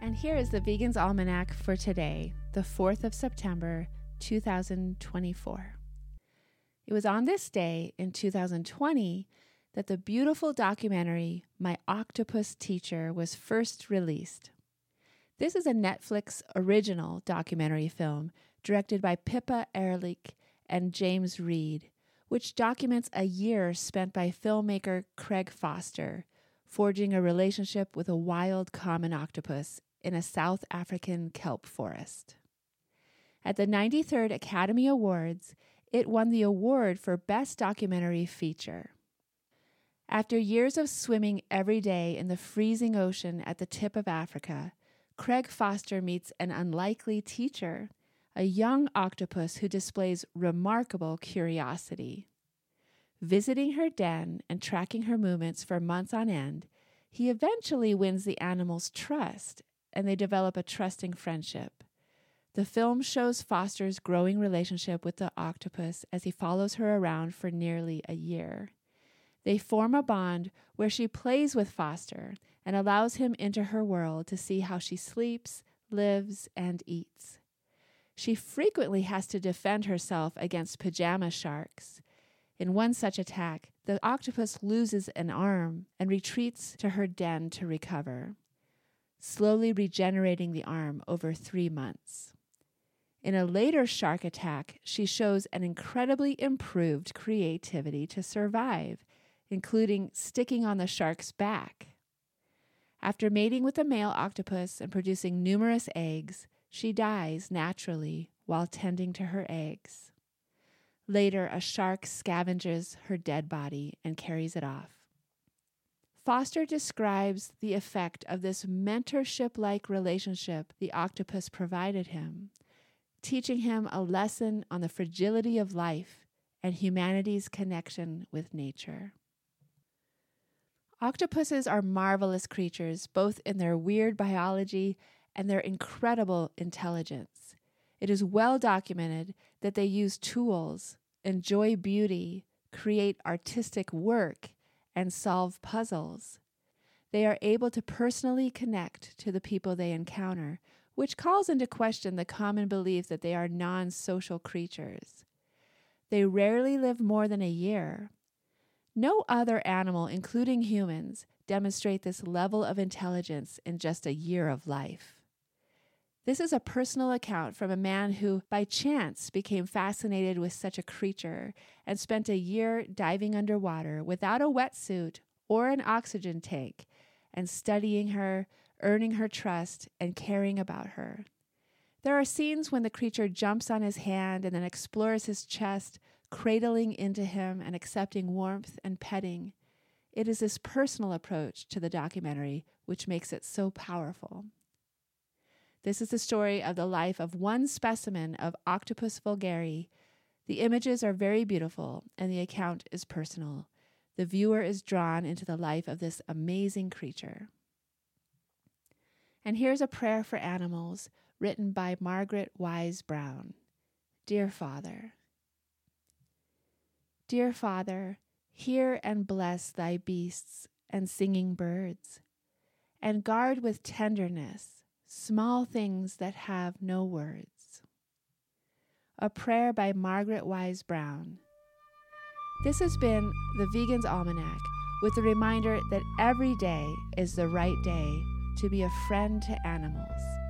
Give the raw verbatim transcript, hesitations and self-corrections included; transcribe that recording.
And here is the Vegan's Almanac for today, the fourth of September, two thousand twenty-four. It was on this day in two thousand twenty that the beautiful documentary My Octopus Teacher was first released. This is a Netflix original documentary film directed by Pippa Ehrlich and James Reed, which documents a year spent by filmmaker Craig Foster forging a relationship with a wild common octopus in a South African kelp forest. At the ninety-third Academy Awards, it won the award for Best Documentary Feature. After years of swimming every day in the freezing ocean at the tip of Africa, Craig Foster meets an unlikely teacher, a young octopus who displays remarkable curiosity. Visiting her den and tracking her movements for months on end, he eventually wins the animal's trust, and they develop a trusting friendship. The film shows Foster's growing relationship with the octopus as he follows her around for nearly a year. They form a bond where she plays with Foster and allows him into her world to see how she sleeps, lives, and eats. She frequently has to defend herself against pajama sharks. In one such attack, the octopus loses an arm and retreats to her den to recover, slowly regenerating the arm over three months. In a later shark attack, she shows an incredibly improved creativity to survive, including sticking on the shark's back. After mating with the male octopus and producing numerous eggs, she dies naturally while tending to her eggs. Later, a shark scavenges her dead body and carries it off. Foster describes the effect of this mentorship-like relationship the octopus provided him, teaching him a lesson on the fragility of life and humanity's connection with nature. Octopuses are marvelous creatures, both in their weird biology and their incredible intelligence. It is well documented that they use tools, enjoy beauty, create artistic work, and solve puzzles. They are able to personally connect to the people they encounter, which calls into question the common belief that they are non-social creatures. They rarely live more than a year. No other animal, including humans, demonstrate this level of intelligence in just a year of life. This is a personal account from a man who, by chance, became fascinated with such a creature and spent a year diving underwater without a wetsuit or an oxygen tank and studying her, earning her trust, and caring about her. There are scenes when the creature jumps on his hand and then explores his chest, cradling into him and accepting warmth and petting. It is this personal approach to the documentary which makes it so powerful. This is the story of the life of one specimen of Octopus vulgare. The images are very beautiful, and the account is personal. The viewer is drawn into the life of this amazing creature. And here's a prayer for animals written by Margaret Wise Brown. Dear Father, Dear Father, hear and bless thy beasts and singing birds, and guard with tenderness small things that have no words. A prayer by Margaret Wise Brown. This has been the Vegan's Almanac, with the reminder that every day is the right day to be a friend to animals.